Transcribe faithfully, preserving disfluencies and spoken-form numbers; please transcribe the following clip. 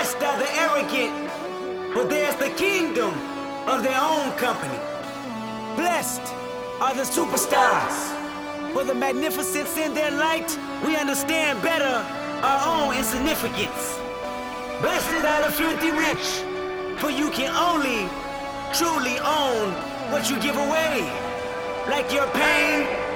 Blessed are the arrogant, for theirs the kingdom of their own company. Blessed are the superstars, for the magnificence in their light, we understand better our own insignificance. Blessed are the filthy rich, for you can only truly own what you give away, like your pain,